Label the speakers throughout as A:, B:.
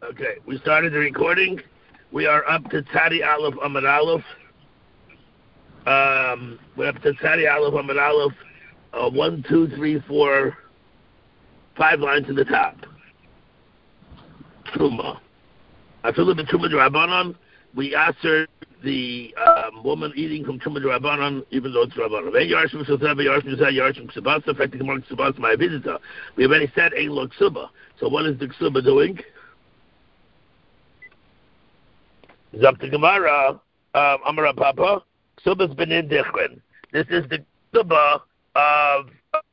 A: Okay, we started the recording. We are up to Tzadi Aleph Amud Aleph. We're up to Tzadi Aleph Amud Aleph. 1, 2, 3, 4, 5 lines to the top. Truma. I feel the Truma D'Rabbanan. We answered the woman eating from Truma D'Rabbanan, even though it's Rabbanan. We already said Ein Lo Ksuba. So what is the Ksuba doing? It's up to Gemara. Amara Papa. Ksuba's Benin Dichrin. This is the Ksuba of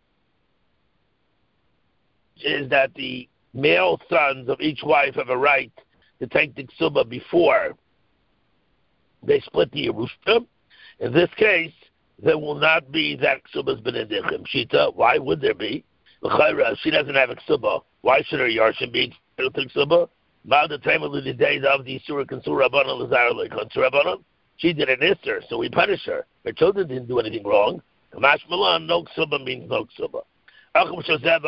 A: is that the male sons of each wife have a right to take the Ksuba before they split the Yerusha. In this case, there will not be that Ksuba's Benin Dichrim. Shita, why would there be? She doesn't have a Ksuba. Why should her Yarshim be entitled to Ksuba? The time of the days of the Surah Kansur Rabbanan Lazar Rabbanan. She did an Isser, so we punish her. Her children didn't do anything wrong. Kamash Malan, no Ksuba means no Ksuba. So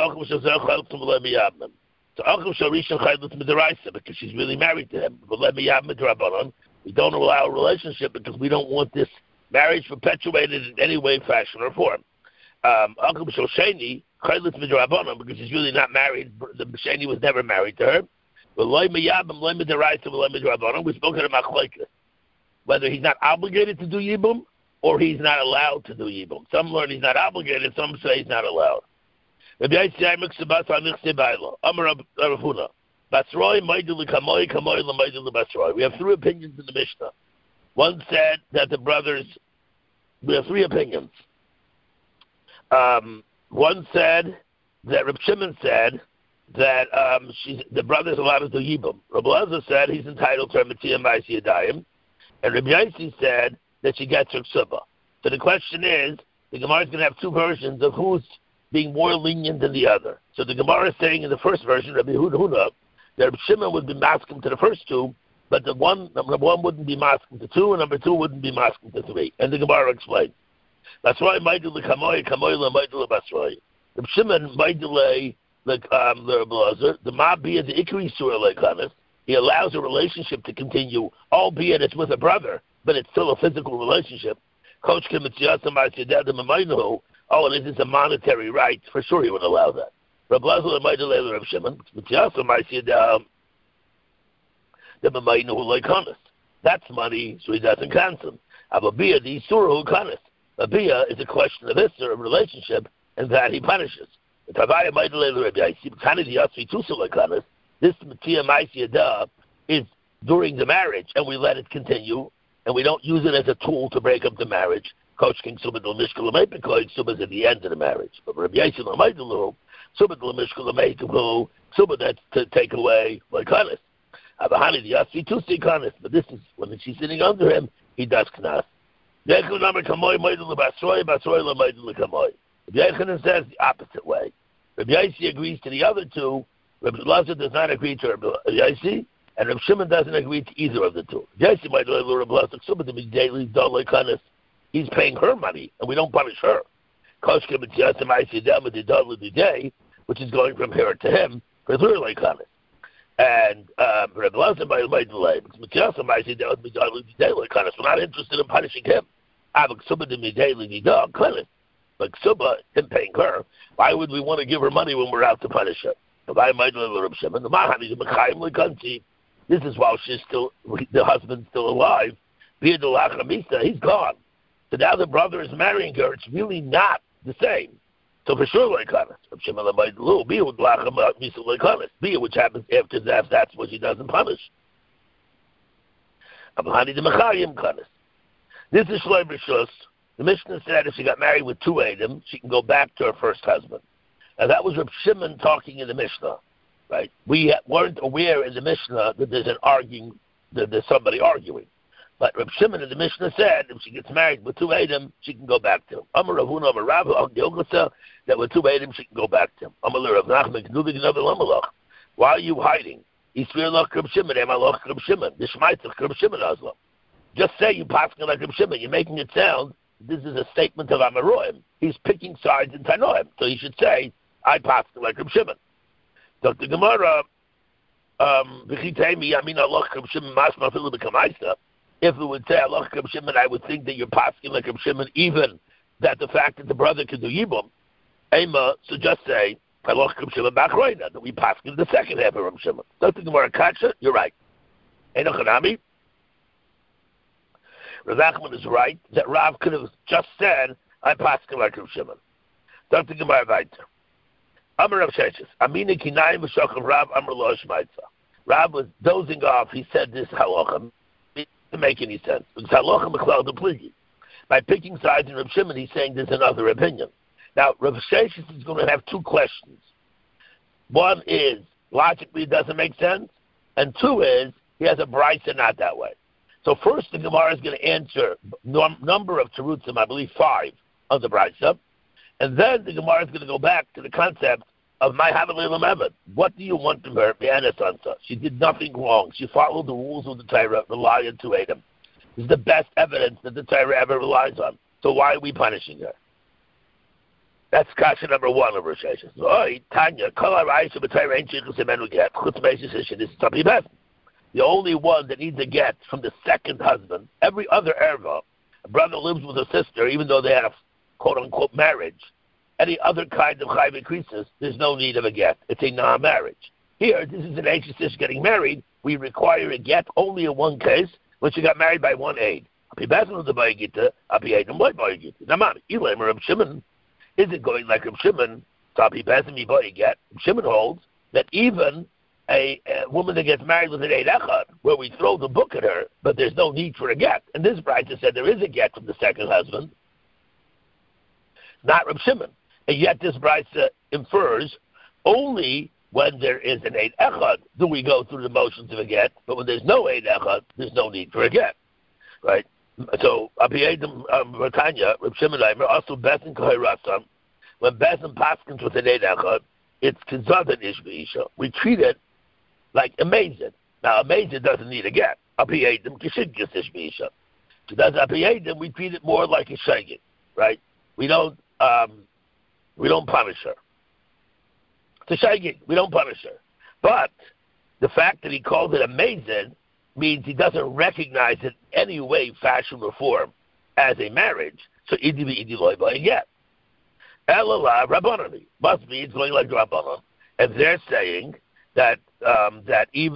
A: Achim Sharishan Chaylut Midaraisa, because she's really married to him. But let me have Midrabanan. We don't allow a relationship because we don't want this marriage perpetuated in any way, fashion, or form. Achim Shosheni Chaylut Midrabanan, because she's really not married. The Sheni was never married to her. But Loy Miyabim, Loy Midaraisa, Loy Midrabanan. We spoke about Machlekes, whether he's not obligated to do Yibum or he's not allowed to do Yibum. Some learn he's not obligated. Some say he's not allowed. We have three opinions in the Mishnah. One said that the brothers, we have three opinions. One said that Reb Shimon said that the brothers allowed to do Yibum. Reb Elazar said he's entitled to her Mitzvah Ma'aseh Yadayim. And Reb Yaisi said that she gets her Ksuba. So the question is, the Gemara is going to have two versions of who's being more lenient than the other. So the Gemara is saying in the first version, Rabbi Huna, that Reb Shimon would be masking to the first two, but number one wouldn't be masking to two, and number two wouldn't be masking to three. And the Gemara explains. Basroi Maidul Kamoy, Kamoy La Maidul Basroi. Reb Shimon Maidul the Blazer, the Ma'biyah, the Ikri Surah Lekanis. He allows a relationship to continue, albeit it's with a brother, but it's still a physical relationship. Coach Kim, it's it is a monetary right. For sure, he would allow that. Reb Elazar might delay Reb Shimon, but he also might see the Mamainu who like honest. That's money, so he doesn't cancel. Ababiyah, the Isura who honest. Abiyah is a question of Isser, of relationship, and that he punishes. The Tavaya might delay Reb Yaisi, kind of the Yasvi Tusa like honest. This Matia Maisiyada is during the marriage, and we let it continue, and we don't use it as a tool to break up the marriage. Coach King Subadul Mishkalamay because Subas at the end of the marriage. But Rabbi Yasin Lamaydalu, Subadul Mishkalamay to Subad that's to take away like Kanis. Abahani the Yasi to see Kanis, but this is when she's sitting under him, he does Knas. Yechon number Kamoy Maidul Basroy, Basroy Lamaidul Kamoy. Rabbi Yechanan says the opposite way. Rabbi Yaisi agrees to the other two, Rabbi Elazar does not agree to Rabbi Yaisi, and Rabbi Shimon doesn't agree to either of the two. Yaisi Maidul Rabbi Elazar Subad to be daily done like Kanis. He's paying her money, and we don't punish her. Which is going from her to him, for her like honest. And Reb Elazar by delay, because we're not interested in punishing him. Like Suba, him paying her, why would we want to give her money when we're out to punish her? This is while she's still, the husband's still alive. He's gone. So now the brother is marrying her. It's really not the same. So for sure, like honest. Which happens after that, that's what she doesn't punish. This is Shloim Rishus. The Mishnah said if she got married with two Adam, she can go back to her first husband. Now that was Reb Shimon talking in the Mishnah, right? We weren't aware in the Mishnah that there's somebody arguing. But Reb Shimon in the Mishnah said if she gets married with two Adam, she can go back to him. Amar Ravuna, Amar Rav, that with two Adam, she can go back to him. Amar Rav Nachman, why are you hiding? Reb Shimon, Reb Shimon. Reb Shimon Azlam. Just say you paskin like Reb Shimon. You're making it sound this is a statement of Amaroim. He's picking sides in Tanoim. So he should say, I paskin like Reb Shimon. Dr. Gemara, If it would say Allah Reb Shimon, I would think that you're pasking like Reb Shimon, even that the fact that the brother can do Yibum. Ema, so just say Allah Reb Shimon Bachroina, that we pasking the second half of Reb Shimon. Don't think more Kacha. You're right. Enochanami. Rav Nachman is right that Rav could have just said, I pasking like Reb Shimon. Don't think more weiter. Amar Rav Sheshes. Amina kinayim v'shacham Rav Amar Lo Shmaitza. Rav was dozing off. He said this halacha. It doesn't make any sense. Because halacha mechlal depligi. By picking sides in Rav Shimon, he's saying there's another opinion. Now, Rav Sheshes is going to have two questions. One is, logically, it doesn't make sense. And two is, he has a brisa not that way. So first, the Gemara is going to answer number of terutzim, I believe 5, of the brisa. And then the Gemara is going to go back to the concept of my Havali Lamemad. What do you want from her? She did nothing wrong. She followed the rules of the Torah, relied to Adam. This is the best evidence that the Torah ever relies on. So why are we punishing her? That's kasha number 1 of Rosh Hashanah. Tanya, the only one that needs a get from the second husband. Every other erva, a brother lives with a sister, even though they had a quote-unquote marriage. Any other kind of chayv increases, there's no need of a get. It's a non-marriage. Here, this is an ancient getting married. We require a get only in one case, when she got married by one aid. Is it going like Reb Shimon? Reb Shimon holds that even a woman that gets married with an eid echad, where we throw the book at her, but there's no need for a get. And this bride said there is a get from the second husband, not Reb Shimon. And yet this bride infers only when there is an eid echad do we go through the motions of a get, but when there's no eid echad, there's no need for a get, right? So, Tanya, Reb Shimon also Besin Kohirasam. When Besin paskins with an eid echad, it's Kizadan Ish B'Isha. We treat it like amazing. Now, amazing doesn't need a get. Apiyadim Kishigis Ish B'Isha. If it does Apiyadim, we treat it more like a shagit, right? We don't punish her. It's a shagit. We don't punish her. But the fact that he called it amazing means he doesn't recognize it any way, fashion, or form as a marriage. So idi loy by a get. Elala Rabbanani must be it's going like Rabbanan, and they're saying that even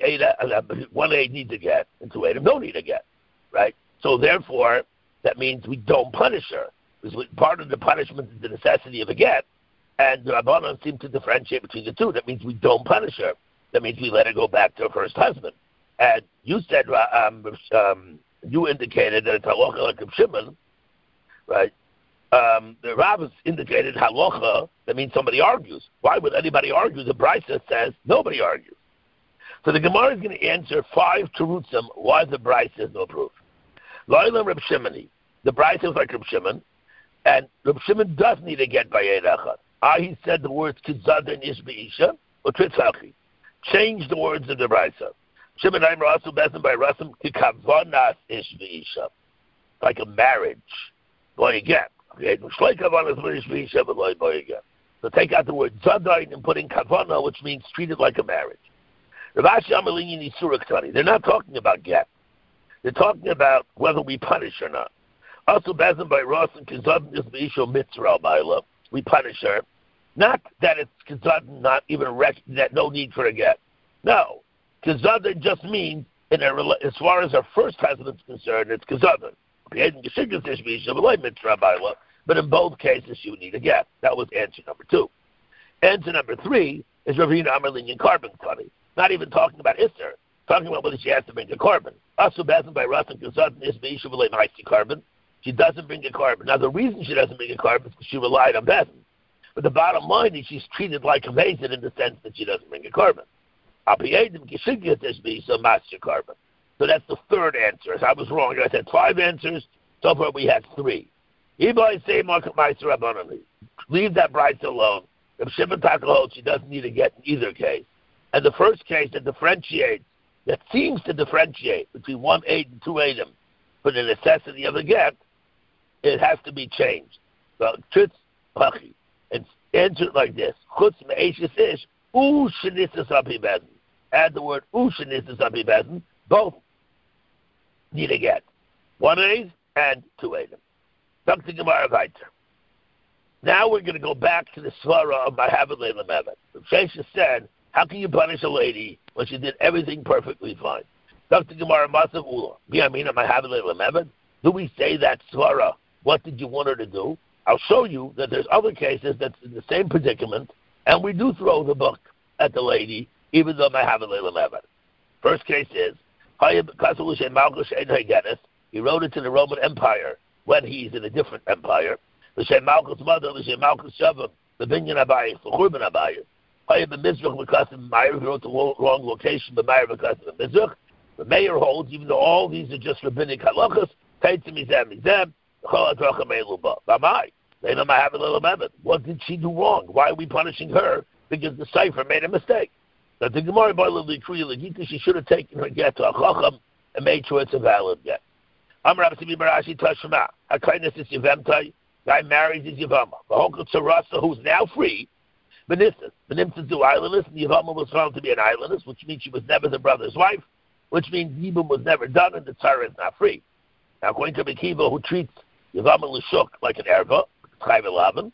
A: one aid needs a get and two aid don't need a get, right? So therefore, that means we don't punish her because part of the punishment is the necessity of a get, and the Rabbanan seem to differentiate between the two. That means we don't punish her. That means we let her go back to her first husband. And you said, you indicated that it's halacha like Reb Shimon, right? The Rav indicated halacha, that means somebody argues. Why would anybody argue? The Brisa says nobody argues. So the Gemara is going to answer 5 terutzim why the Brisa has no proof. Lo'ilam Reb Shimoni. The Brisa is like Reb Shimon, and Reb Shimon does need a get by eid echad. He said the words kizadan ish be'isha or tritzachi. Change the words of the Brisa. Shimon Aimer also besin by Rasim kikavanas ish be'isha, like a marriage. Boy again. Okay, so take out the word zadain and put in kavana, which means treated like a marriage. They're not talking about get. They're talking about whether we punish or not. Also, besin by Rasim kizadin is be'isha mitzvah ba'ila. We punish her. Not that it's kizadin, not even that no need for a get. No. Kizadin just means, as far as our first husband is concerned, it's kizadin. But in both cases, you need a get. That was answer number 2. Answer number 3 is Ravina Amerlin carbon study. Not even talking about Isser, talking about whether she has to bring a carbon. Also, Bezin by Russ and Kizadin is Beisha carbon. She doesn't bring a carbon. Now, the reason she doesn't bring a carbon is because she relied on Bezin. But the bottom line is she's treated like a mason in the sense that she doesn't bring a carbon. So master carbon. So that's the 3rd answer. I was wrong. I said 5 answers. So far we had 3. Leave that bride alone. If Shimon Taka holds, she doesn't need to get in either case. And the first case that seems to differentiate between 1 aid and 2 aidim for the necessity of a get, it has to be changed. So, and answer it like this. add the word ushanis to something bezen, both need a get. 1 aid and 2 aid. Dr. Gemara Weiter. Now we're going to go back to the svara of Mahavid Leila Mevet. Shesha said, how can you punish a lady when she did everything perfectly fine? Dr. Gemara Masav Ula. Biyamina Mahavid Leila Mevet. Do we say that svara? What did you want her to do? I'll show you that there's other cases that's in the same predicament, and we do throw the book at the lady, even though Mahavid Leila Mevet. First case is, he wrote it to the Roman Empire when he's in a different empire. L'shem Malchus mother, l'shem Malchus Shavim, the Binyan Abayis, the Churban Abayis. Hayab Mizrach because of Meir, he wrote the wrong location, but Meir because of the Mizrach. The mayor holds, even though all these are just rabbinic halachas, what did she do wrong? Why are we punishing her? Because the cipher made a mistake. That the Gemara she should have taken her get to a chacham and made sure it's a valid get. Amar Rabbi Barashi Tashma. Hakainis is Yevemtai. Guy marries his Yevama. V'hokal Tzarasa, who's now free. Benissas. The Nimtzah do islandess, and Yevama was found to be an islandess, which means she was never the brother's wife, which means Yibum was never done, and the Tzara is not free. Now, according to Mekiva, who treats Yevama L'shuk like an erva, Chayv Elavan,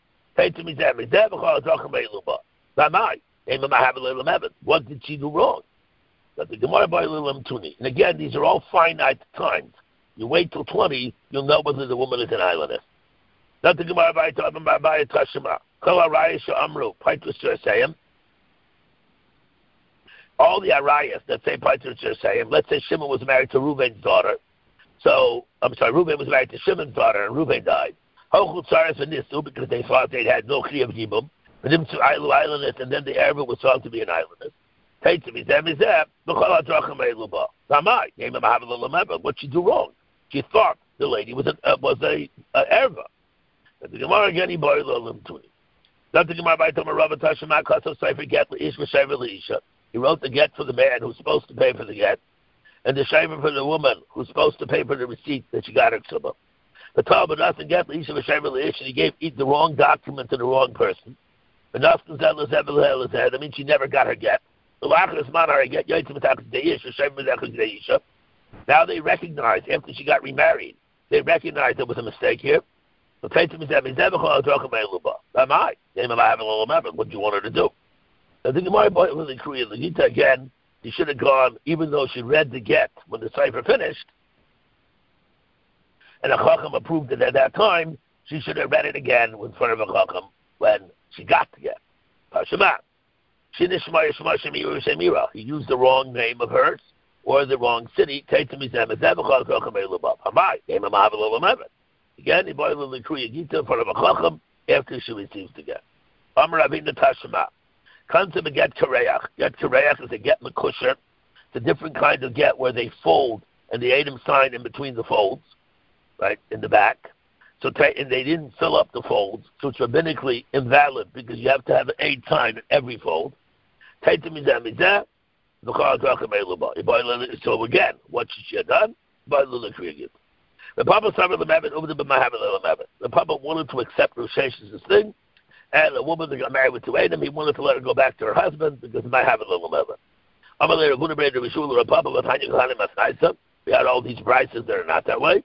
A: what did she do wrong? That the Gemara by Lilam Tuni. And again, these are all finite times. You wait till 20, you'll know whether the woman is an islandess. That the Gemara by Tashima. All the arayas that say Paitus let's say Shimon was married to Reuven's daughter. So, Reuven was married to Shimon's daughter, and Reuven died. Because they thought they had no Chiyuv Yibum. And then the Erva was found to be an islandess. What she do wrong? She thought the lady was a Erva. The Gemara again, he wrote the get for the man who's supposed to pay for the get, and the shaver for the woman who's supposed to pay for the receipt that she got her ksubah. The Talmud doesn't get the he gave the wrong document to the wrong person. That means she never got her get. Now they recognize, after she got remarried, they recognize there was a mistake here. What do you want her to do? I think the Gita again, she should have gone, even though she read the get when the cipher finished, and a Chacham approved it at that time, she should have read it again in front of a Chacham when she got the get. He used the wrong name of hers or the wrong city. Again, he boiled the Kriya Gita in front of a Chacham after she receives the get. Amar Avina Tashma. Concept of get kareach. Get kareach is a get mekusher. It's a different kind of get where they fold and the Adam sign in between the folds, right, in the back. So and they didn't fill up the folds, so it's rabbinically invalid because you have to have an aid sign in every fold. So again, what should she have done? The Papa wanted to accept Roshesh's thing, and a woman that got married with 2 Adam, he wanted to let her go back to her husband because he might have a little mother. We had all these prices that are not that way.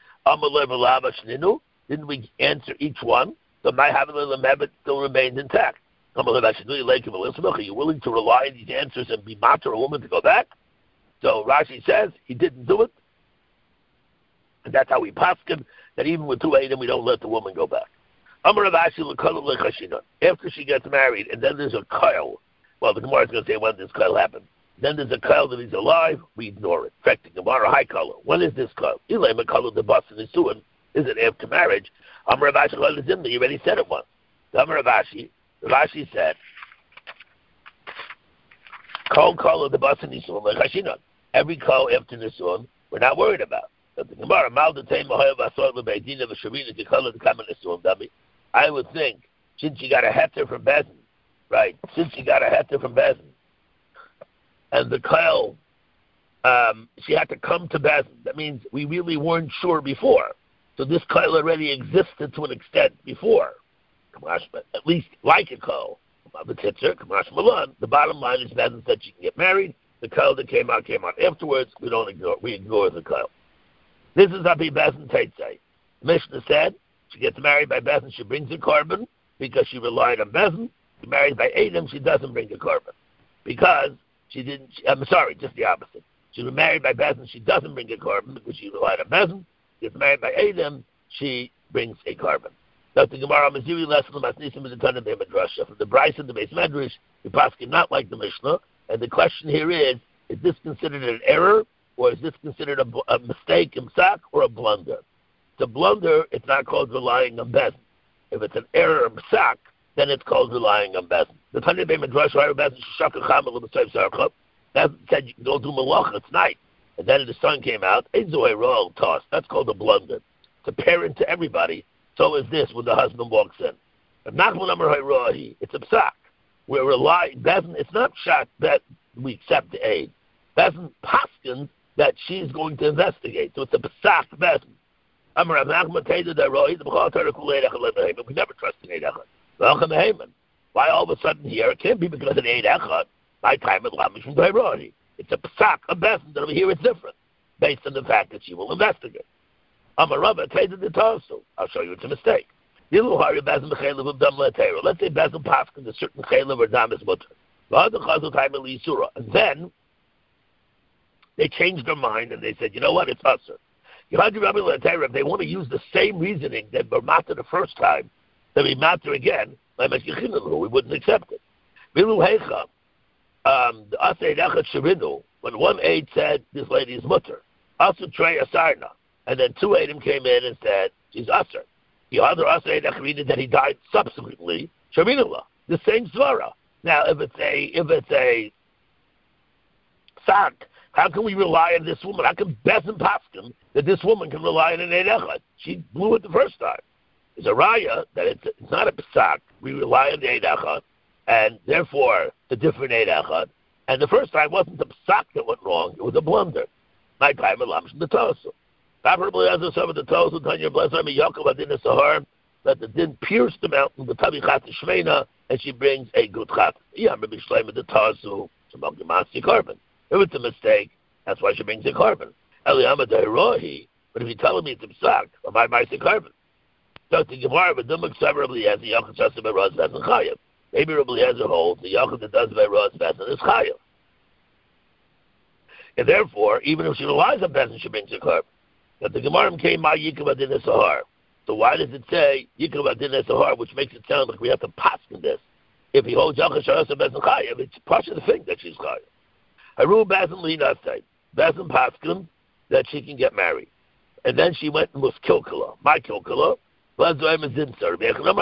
A: Didn't we answer each one? So my have a little mebet still remains intact. Are you willing to rely on these answers and be matter a woman to go back? So Rashi says he didn't do it. And that's how we paskin that even with 2 Adam we don't let the woman go back. After she gets married, and then there's a kyle. Well, the Gemara is going to say when this kyle happened. Then there's a kyle that he's alive, we ignore it. In fact, the Gemara high color. When is this kyle? Ilay makalo the bus and is doing. Is it after marriage? Ravashi, you already said it once. Ravashi said, kol kol the bus and nisun lechashinon. Every kol after nisun, we're not worried about. But the Gemara mal the teim mahoyav asor lebeidina v'shavina kikol the kamen nisun dami. I would think, since you got a heter from Bezin, right? Since you got a heter from Bezin, and the kol, she had to come to Bezin. That means we really weren't sure before. So this kol already existed to an extent before. At least like a kol. The bottom line is Bezin said she can get married. The kol that came out afterwards. We don't ignore. We ignore the kol. This is Abi Bezin Teitzei. Mishnah said she gets married by Bezin. She brings a carbon because she relied on Bezin. She married by Adam. She doesn't bring a carbon because she didn't. I'm sorry, just the opposite. She was married by Bezin. She doesn't bring a carbon because she relied on Bezin. She gets married by Adam. She brings a carbon. That's the Gemara Maziri lesson of Masnisim in the Tanna B'Medrasha. From the Bryce and the Beis Medrash, the Paskin not like the Mishnah. And the question here is this considered an error, or is this considered a mistake, imsak, or a blunder? It's a blunder, it's not called relying on Bezin. If it's an error, imsak, then it's called relying on Bezin. The Tanna B'Medrasha, Bezin Shaka Chamel B'Tzayv Sarchov, that said you can go do Malach, it's night. And then the sun came out, Eizoy Roll toss. That's called a blunder. It's apparent to everybody. So is this when the husband walks in. If Nachman Amar Hayrahi, it's a psak. We're relying, Bezin, it's not shot that we accept the aid. Bezin paskins that she's going to investigate. So it's a psak Bezin. Amar Nachman Teda Hayrahi, the B'chal Torah Kulei Echad Le'Mehemen. We never trust an Eid Echad. V'Elchem Mehemen. Why all of a sudden here? It can't be because an Eid Echad. My time at Lamish from Hayrahi. It's a psak, a Bezin, that over here it's different, based on the fact that she will investigate. Amar Rabba Teda the Tarsu. I'll show you it's a mistake. Let's say Bezin Paskin, a certain chaylev or dam is mutter. And then they changed their mind and they said, you know what, it's usher. If they want to use the same reasoning that were matter the first time, then we matter again, we wouldn't accept it. When one aide said, this lady is mutter, also Trey Asarna, and then two aidim came in and said, she's usher. The other Asay that he died subsequently, Shaminullah, the same svara. Now, if it's a sak, how can we rely on this woman? How can Bezin Paskin that this woman can rely on an Eid Echad? She blew it the first time. It's a raya that it's not a sak. We rely on the Eid Echad, and therefore the different Eid Echad. And the first time wasn't the sak that went wrong; it was a blunder. My time at Lamish the Tosu. Probably as some of the Tosu, Tanya bless her, Yaakov Adin Sahar, that the din pierced the mountain with Tavi Chat Shmeina, and she brings a good chat. Yeah, Rabbi Shleim the Tosu, Shemagimasi carbon. If it's a mistake, that's why she brings a carbon. Eliyama Deirohi, but if you tell me it's a psak, or my carbon. So the Gemara, but Dumuk Saber Rabbi Yezer, Yaakov Shasa Beraz Vezin Chayav. Maybe Rabbi Yezer holds the Yaakov that does Beraz Vezin is Chayav. And therefore, even if she relies on Vezin, she brings a carbon. But the Gemara came by Yikav Adin Sahar. So why does it say Yikav Adin Sahar, which makes it sound like we have to pass in this? If he holds Yaakov Shasa Bezin Chayav, it's part of the thing that she's Chayav. Haru Bezin Lina said, Bezin Paskin, that she can get married. And then she went and was Kilkala. My Kilkala, Lazoim is Zinser.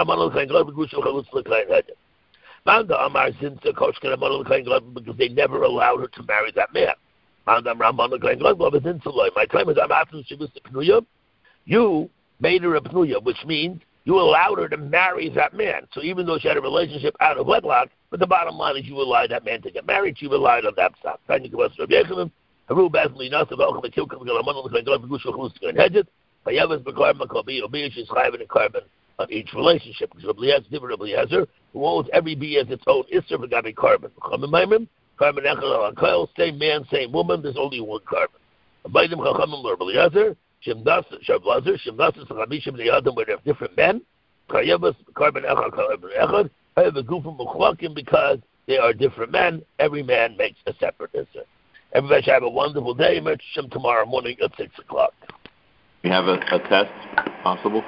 A: Manda Amar Zinser, because they never allowed her to marry that man. Manda Ramban, my time is Amathus, she was the Pnuya. You made her a Pnuya, which means you allowed her to marry that man. So even though she had a relationship out of wedlock, but the bottom line is you allowed that man to get married, she relied on that stuff. Haru Bezin Nasa Velchem Kilkal Galamon Gushal and Hedget, Payavas Bekarma Kobi, she's chayv a carbon on each relationship. Because Rabbi Yezer, different Rabbi Yezer, who holds every bee as its own Isser for Gabi carbon. Chachamim, carbon Echel al Koil, same man, same woman, there's only one carbon. Abaydim Chachamim Rabbi Yezer, Shimdas, Shablazer, Shimdas, Sachamishim, the Adam, where they're different men. Payavas carbon Echel carbon Echad, Payav Gufim Mechlakim, because they are different men, every man makes a separate Isser. Everybody should have a wonderful day. Merchant tomorrow morning at 6 o'clock.
B: We have a test possible?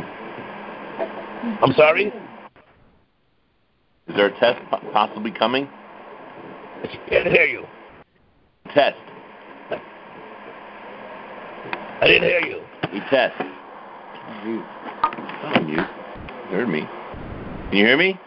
A: I'm sorry?
B: Is there a test possibly coming?
A: I can't hear you.
B: Test.
A: I didn't hear you.
B: A test. You. Oh, you heard me. Can you hear me?